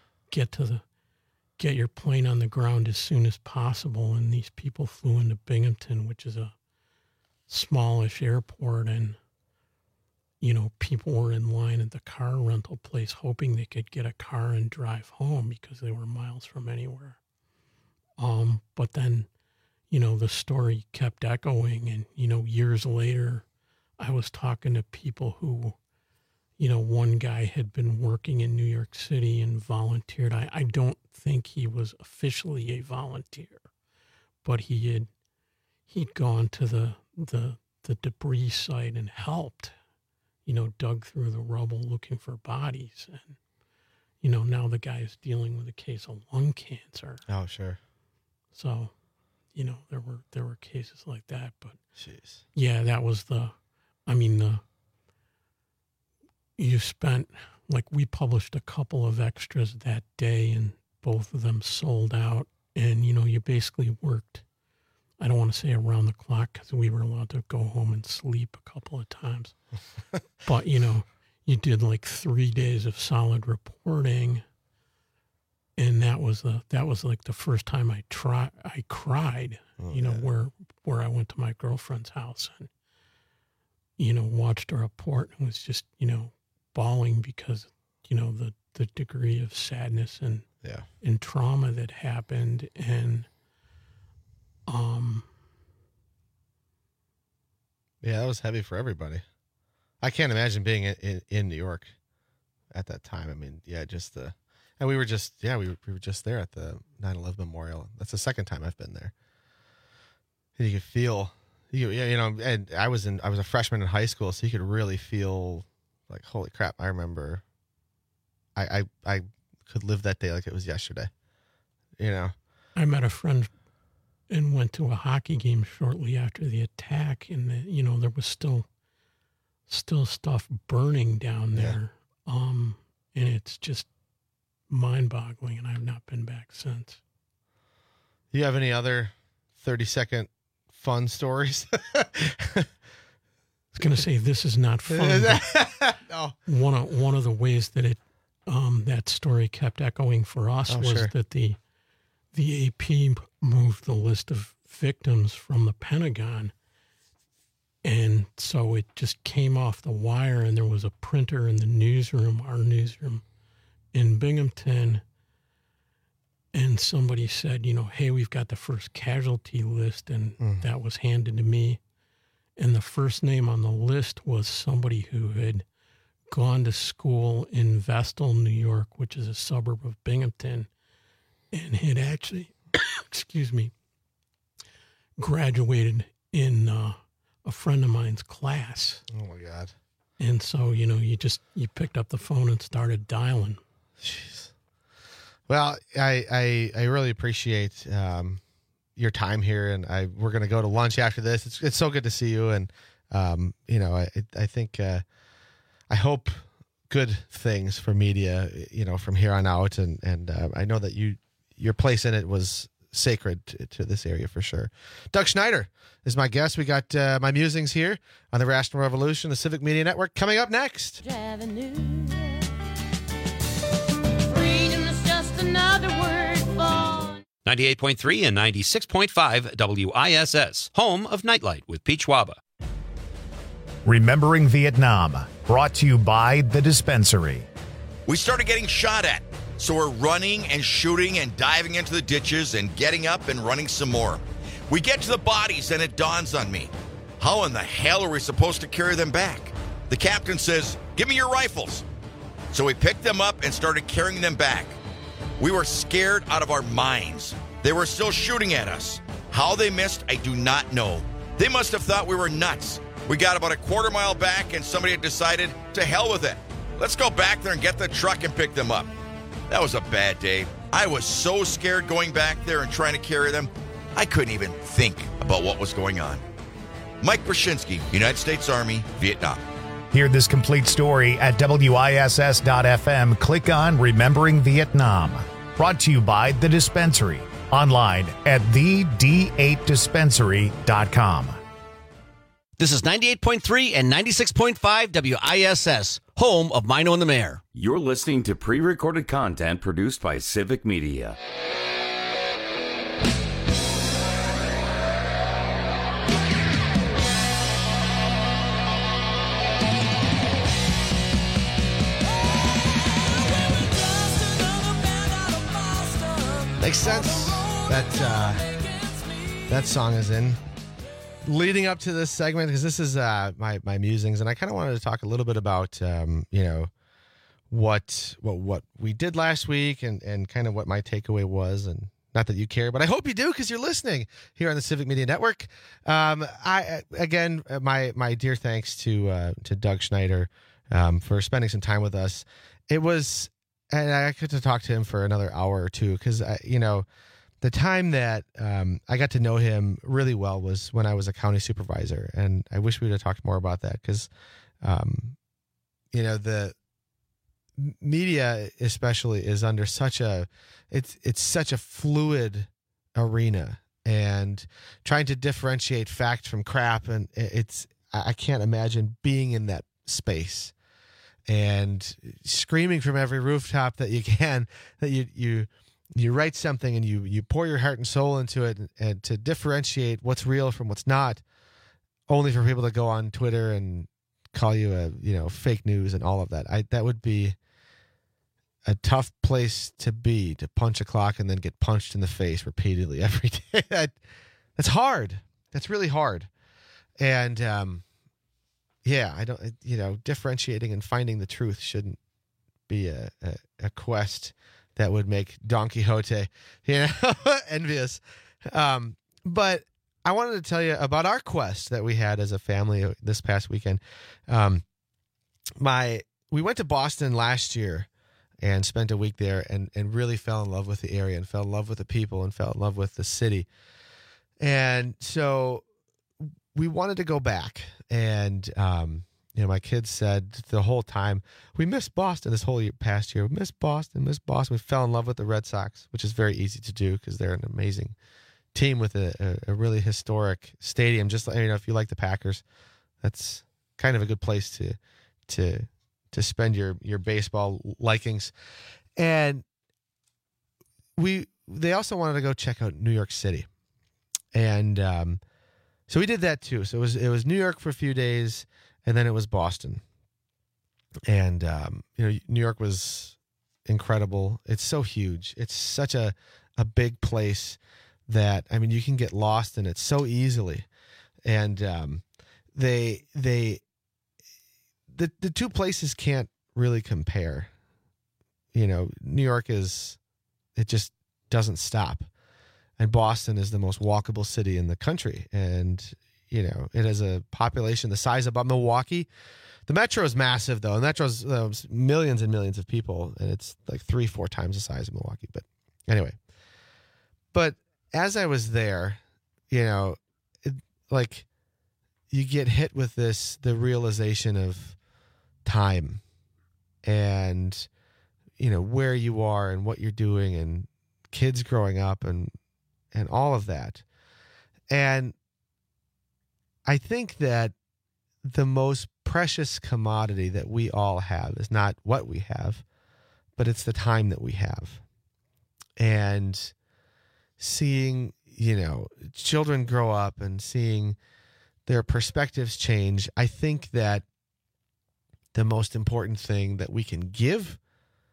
get your plane on the ground as soon as possible. And these people flew into Binghamton, which is a smallish airport, and people were in line at the car rental place hoping they could get a car and drive home because they were miles from anywhere. But then, the story kept echoing, and, years later, I was talking to people who, one guy had been working in New York City and volunteered. I don't think he was officially a volunteer, but he'd gone to the debris site and helped, dug through the rubble looking for bodies. And, now the guy is dealing with a case of lung cancer. Oh, sure. So, there were cases like that, but jeez. Yeah, that was we published a couple of extras that day, and both of them sold out. And, you basically worked, I don't want to say around the clock because we were allowed to go home and sleep a couple of times. But, you did like 3 days of solid reporting. And that was like the first time I cried, where I went to my girlfriend's house and, watched her report and was just, bawling because, the degree of sadness and trauma that happened. And, yeah, that was heavy for everybody. I can't imagine being in New York at that time. And we were just there at the 9/11 memorial. That's the second time I've been there. And you could feel, and I was a freshman in high school, so you could really feel like, holy crap. I remember I could live that day like it was yesterday, I met a friend and went to a hockey game shortly after the attack, and there was still stuff burning down there. And it's just mind-boggling, and I've not been back since. Do you have any other 30-second fun stories? I was going to say this is not fun. No. One of the ways that that story kept echoing for us was that the AP moved the list of victims from the Pentagon, and so it just came off the wire, and there was a printer in the newsroom, our newsroom in Binghamton, and somebody said, hey, we've got the first casualty list, and that was handed to me. And the first name on the list was somebody who had gone to school in Vestal, New York, which is a suburb of Binghamton, and had actually, graduated in a friend of mine's class. Oh, my God. And so, you picked up the phone and started dialing. Jeez. Well, I really appreciate your time here, and we're going to go to lunch after this. It's so good to see you, and I think I hope good things for media, from here on out, and I know that your place in it was sacred to this area for sure. Doug Schneider is my guest. We got my musings here on the Rational Revolution, the Civic Media Network, coming up next. Another word for 98.3 and 96.5 WISS, home of Nightlight with Peach Waba. Remembering Vietnam, brought to you by The Dispensary. We started getting shot at. So we're running and shooting and diving into the ditches and getting up and running some more. We get to the bodies and it dawns on me. How in the hell are we supposed to carry them back? The captain says, "Give me your rifles." So we picked them up and started carrying them back. We were scared out of our minds. They were still shooting at us. How they missed, I do not know. They must have thought we were nuts. We got about a quarter mile back and somebody had decided, to hell with it. Let's go back there and get the truck and pick them up. That was a bad day. I was so scared going back there and trying to carry them, I couldn't even think about what was going on. Mike Brzezinski, United States Army, Vietnam. Hear this complete story at WISS.FM. Click on Remembering Vietnam. Brought to you by The Dispensary. Online at thed8dispensary.com. This is 98.3 and 96.5 WISS, home of Mino and the Mayor. You're listening to pre-recorded content produced by Civic Media. Makes sense that song is in leading up to this segment, because this is my musings, and I kind of wanted to talk a little bit about what we did last week and kind of what my takeaway was, and not that you care, but I hope you do, because you're listening here on the Civic Media Network. My dear thanks to Doug Schneider for spending some time with us. It was. And I got to talk to him for another hour or two, because, the time that I got to know him really well was when I was a county supervisor. And I wish we would have talked more about that, because, the media especially is under such it's such a fluid arena, and trying to differentiate fact from crap. And I can't imagine being in that space and screaming from every rooftop that you can, that you write something and you pour your heart and soul into it, and to differentiate what's real from what's not, only for people to go on Twitter and call you fake news and all of that. That would be a tough place to be, to punch a clock and then get punched in the face repeatedly every day. That's hard. That's really hard. And, I don't, differentiating and finding the truth shouldn't be a quest that would make Don Quixote, envious. But I wanted to tell you about our quest that we had as a family this past weekend. We went to Boston last year and spent a week there, and really fell in love with the area, and fell in love with the people, and fell in love with the city. And so we wanted to go back, and my kids said the whole time, we missed Boston this whole past year. We missed Boston. We fell in love with the Red Sox, which is very easy to do, because they're an amazing team with a really historic stadium. Just if you like the Packers, that's kind of a good place to spend your baseball likings. And they also wanted to go check out New York City, and so we did that too. So it was New York for a few days, and then it was Boston. And New York was incredible. It's so huge. It's such a big place that, you can get lost in it so easily. And the two places can't really compare. New York it just doesn't stop. And Boston is the most walkable city in the country. And, it has a population the size of Milwaukee. The metro is massive, though. And the metro's millions and millions of people. And it's like 3-4 times the size of Milwaukee. But anyway. But as I was there, you get hit with the realization of time, and, where you are and what you're doing, and kids growing up, and all of that. And I think that the most precious commodity that we all have is not what we have, but it's the time that we have. And seeing, children grow up and seeing their perspectives change, I think that the most important thing that we can give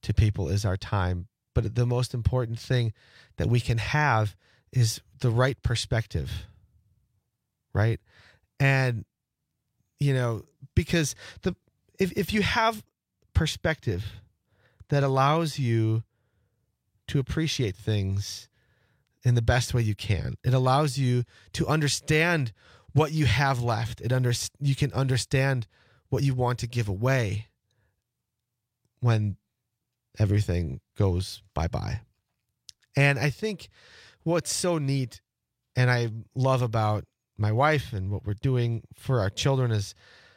to people is our time. But the most important thing that we can have is the right perspective, right? And, because if you have perspective that allows you to appreciate things in the best way you can, it allows you to understand what you have left. You can understand what you want to give away when everything goes bye-bye. And I think what's so neat and I love about my wife and what we're doing for our children is,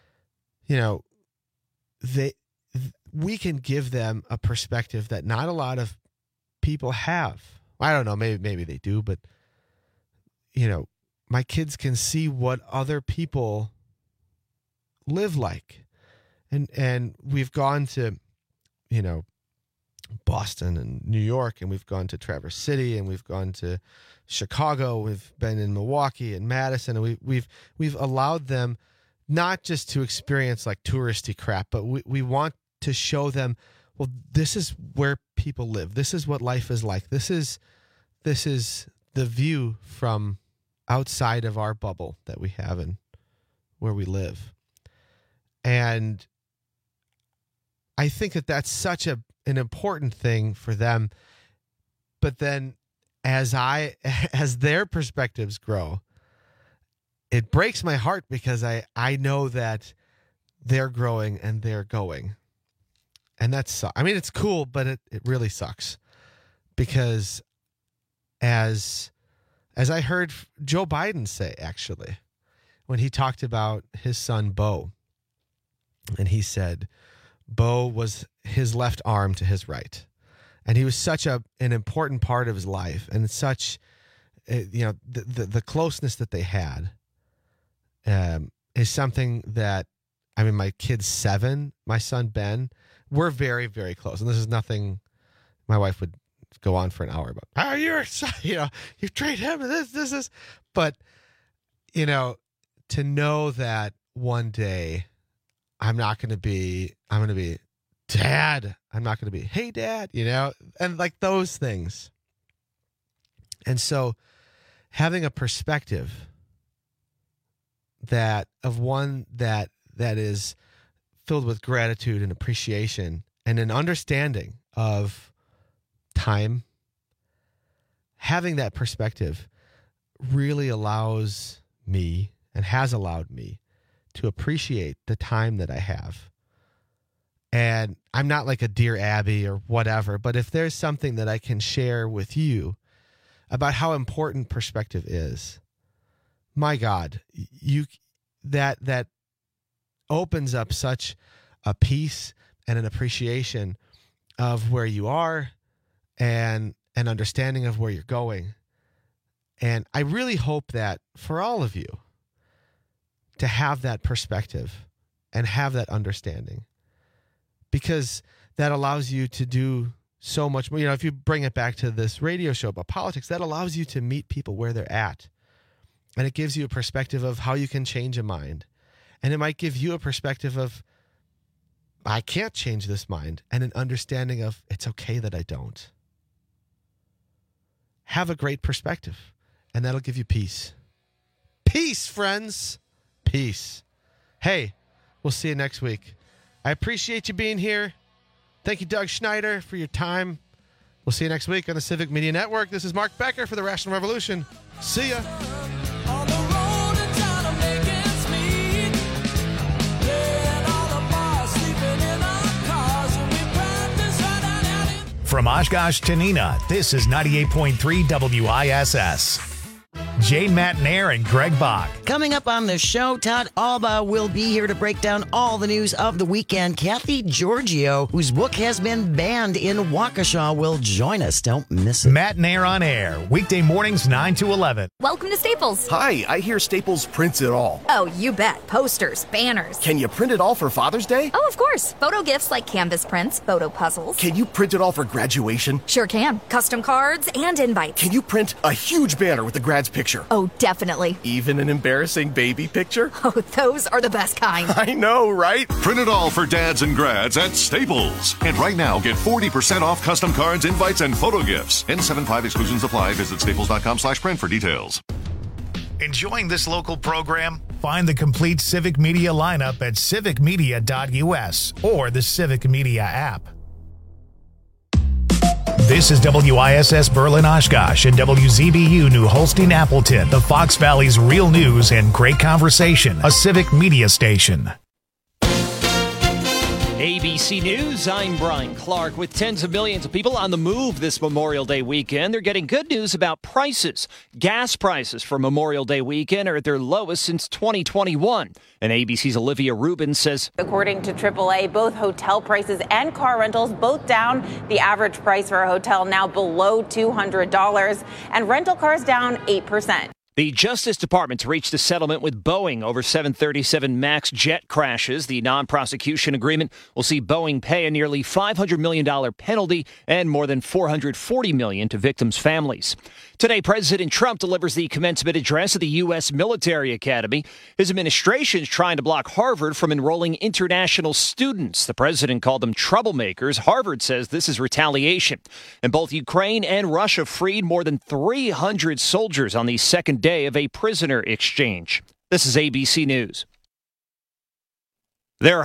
we can give them a perspective that not a lot of people have. I don't know, maybe they do, but my kids can see what other people live like. And we've gone to, Boston and New York, and we've gone to Traverse City, and we've gone to Chicago. We've been in Milwaukee and Madison, and we've allowed them not just to experience like touristy crap, but we want to show them, well, this is where people live. This is what life is like. This is the view from outside of our bubble that we have and where we live. And I think that that's such an important thing for them. But then as their perspectives grow, it breaks my heart because I know that they're growing and they're going. And that's, it's cool, but it really sucks because as I heard Joe Biden say, actually, when he talked about his son, Beau, and he said Beau was his left arm to his right. And he was such an important part of his life, and such, the closeness that they had is something that, my kid's 7, my son, Ben, we're very, very close. And this is nothing my wife would go on for an hour about. You treat him, this is, but, to know that one day I'm going to be, Dad. I'm not going to be, hey, Dad, and like those things. And so having a perspective that is filled with gratitude and appreciation and an understanding of time, having that perspective really allows me and has allowed me to appreciate the time that I have. And I'm not like a Dear Abby or whatever, but if there's something that I can share with you about how important perspective is, my God, that opens up such a peace and an appreciation of where you are and an understanding of where you're going. And I really hope that for all of you to have that perspective and have that understanding, because that allows you to do so much more. If you bring it back to this radio show about politics, that allows you to meet people where they're at. And it gives you a perspective of how you can change a mind. And it might give you a perspective of, I can't change this mind, and an understanding of, it's okay that I don't. Have a great perspective, and that'll give you peace. Peace, friends. Peace. Hey, we'll see you next week. I appreciate you being here. Thank you, Doug Schneider, for your time. We'll see you next week on the Civic Media Network. This is Mark Becker for the Rational Revolution. See ya. From Oshkosh to Neenah, this is 98.3 WISS. Jay Matnair and Greg Bach. Coming up on the show, Todd Alba will be here to break down all the news of the weekend. Kathy Giorgio, whose book has been banned in Waukesha, will join us. Don't miss it. Matnair on air, weekday mornings 9 to 11. Welcome to Staples. Hi, I hear Staples prints it all. Oh, you bet. Posters, banners. Can you print it all for Father's Day? Oh, of course. Photo gifts like canvas prints, photo puzzles. Can you print it all for graduation? Sure can. Custom cards and invites. Can you print a huge banner with the grad's picture picture? Oh, definitely. Even an embarrassing baby picture? Oh, those are the best kind. I know, right? Print it all for dads and grads at Staples. And right now, get 40% off custom cards, invites, and photo gifts. N75 exclusions apply. Visit staples.com/print for details. Enjoying this local program? Find the complete Civic Media lineup at civicmedia.us or the Civic Media app. This is WISS Berlin Oshkosh and WZBU New Holstein Appleton, the Fox Valley's real news and great conversation, a Civic Media station. ABC News, I'm Brian Clark. With tens of millions of people on the move this Memorial Day weekend, they're getting good news about prices. Gas prices for Memorial Day weekend are at their lowest since 2021. And ABC's Olivia Rubin says, according to AAA, both hotel prices and car rentals both down. The average price for a hotel now below $200, and rental cars down 8%. The Justice Department's reached a settlement with Boeing over 737 MAX jet crashes. The non-prosecution agreement will see Boeing pay a nearly $500 million penalty and more than $440 million to victims' families. Today, President Trump delivers the commencement address at the U.S. Military Academy. His administration is trying to block Harvard from enrolling international students. The president called them troublemakers. Harvard says this is retaliation. And both Ukraine and Russia freed more than 300 soldiers on the second day of a prisoner exchange. This is ABC News. There